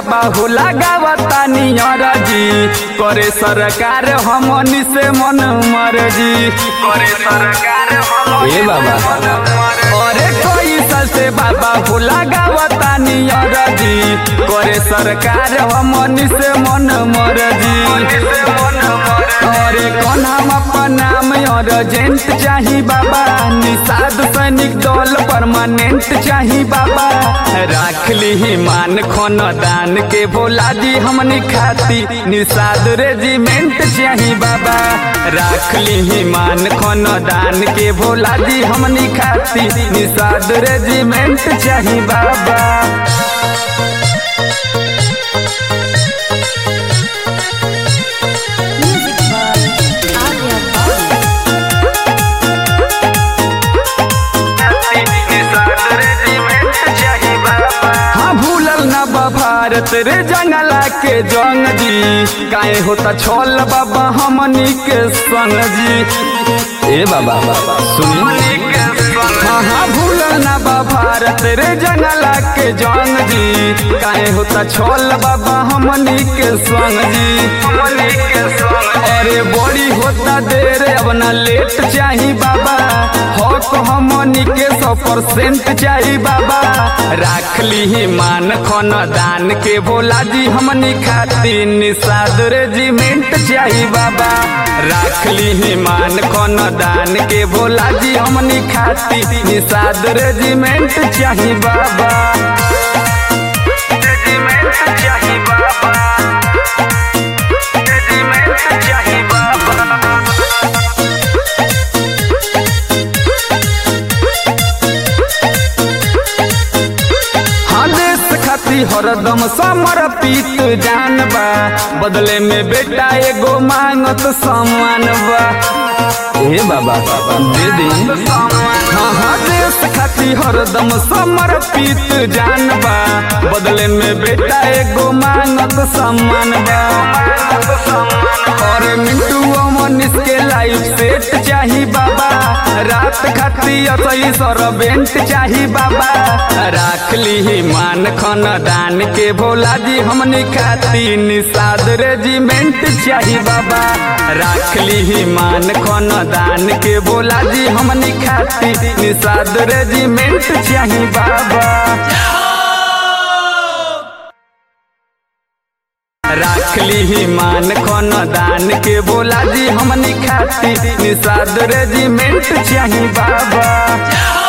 बाबा हो लगावता नियर जी करे सरकार हमनी से मन मर्जी करे सरकार ए बाबा अरे कोई साल से बाबा हो लगावता नियर जी करे सरकार हमनी से मन मर्जी अरे कौन हम अपन नाम अर्जेंट चाही बाबा निषाद सैनिक दल परमानेंट चाही बाबा राख ली मान खन दान के भोला जी हमनी खाती निषाद रेजिमेंट चाही बाबा राख ली मान खन दान के भोला जी हमनी खाती निषाद रेजिमेंट चाही बाबा भारत रे जंगला के जंग जी काहे होता छोल बाबा हमनी के संग जी ए बाबा सुनी हाँ भूलल ना बा भारत रे जंगला के जंग जी काहे होता छोल बाबा हमनी के संग जी अरे बड़ी होता देर अब ना लेट चाही बाबा हक हमनी के 100% चाही बाबा राख ली मान खन दान के भोला जी हमनी खाती निषाद रेजिमेंट चाही बाबा राख ली मान खन दान के भोला जी हमनी खाती निषाद रेजिमेंट चाही बाबा रेजिमेंट चाही बाबा रेजिमेंट चाही बाबा हरदम समर्पित जान बा बदले में बेटा एगो मांगत सम्मान बा ए बाबा दे दी हाँ देश खाती हरदम समर्पित जान बा बदले में बेटा एगो मांगत सम्मान बा और मिंटू मनीष के लाइफ सेट चाही बाबा रात खाती असई सरबेंट चाही बाबा राख ली मान खन दान के भोला जी हमनी खाती निषाद रेजिमेंट चाही बाबा राख ली मान खन दान के भोला जी हमनी खाती निषाद रेजिमेंट चाही बाबा राख ली मान खन दान के भोला जी हमनी खाती निषाद रेजिमेंट चाही बाबा।